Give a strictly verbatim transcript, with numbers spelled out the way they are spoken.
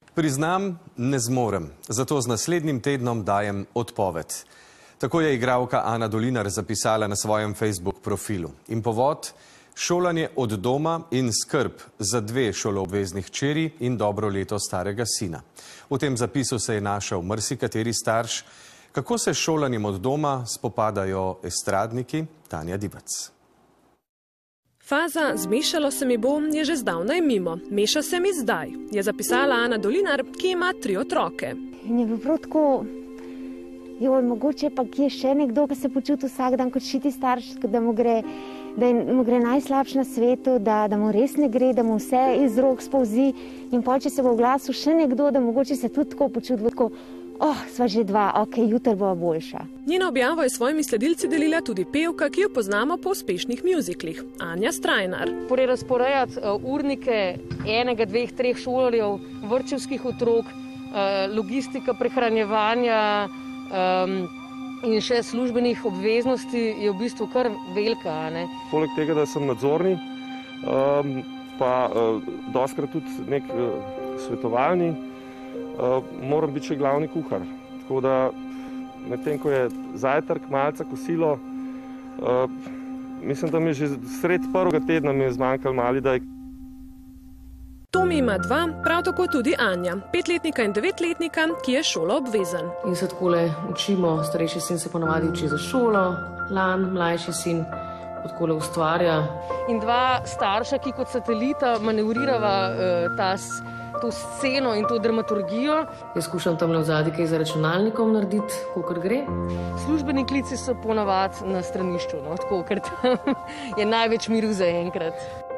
Priznam, ne zmorem, zato z naslednjim tednom dajem odpoved. Tako je igralka Ana Dolinar zapisala na svojem Facebook profilu. In povod: šolanje od doma in skrb za dve šoloobvezni hčeri in dobro leto starega sina. V tem zapisu se je našel marsikateri starš. Kako se s šolanjem od doma spopadajo estradniki? Tanja Dibac. Faza "zmešalo se mi bo" je že zdavnaj mimo. Meša se mi zdaj, je zapisala Ana Dolinar, ki ima tri otroke. In je bilo prav tako, joj, mogoče pa kje še nekdo, ki se počuti vsak dan kot šiti starš, da mu gre, da mu gre najslabše na svetu, da, da mu res ne gre, da mu vse iz rok spolzi. In pol, če se bo v glasu še nekdo, da mogoče se tudi tako počuti, tako, oh, sva že dva, ok, jutri bo boljša. Njeno objavo je s svojimi sledilci delila tudi pevka, ki jo poznamo po uspešnih mjuziklih, Anja Strajnar. Torej razporejati uh, urnike enega, dveh, treh šolarjev, vrtčevskih otrok, uh, logistika prehranjevanja um, in še službenih obveznosti je v bistvu kar velika. Ne? Poleg tega, da sem nadzorni, um, pa uh, dostikrat tudi nek uh, svetovalni, Uh, moram biti še glavni kuhar. Tako da medtem, ko je zajtrk, malce kosilo, uh, mislim, da mi že sred prvega tedna mi je zmanjkalo mali daj. Tomi ima dva, prav tako tudi Anja, petletnika in devetletnika, ki je šolo obvezen. In se takole učimo, starejši sin se ponavadi uči za šolo, Lan, mlajši sin takole ustvarja. In dva starša, ki kot satelita manevrirava uh, ta to sceno in to dramaturgijo. Jaz skušam tam v zadnji kaj za računalnikom narediti, kolikor gre. Službeni klici so ponavadi na stranišču, no, tako, ker tam je največ miru za enkrat.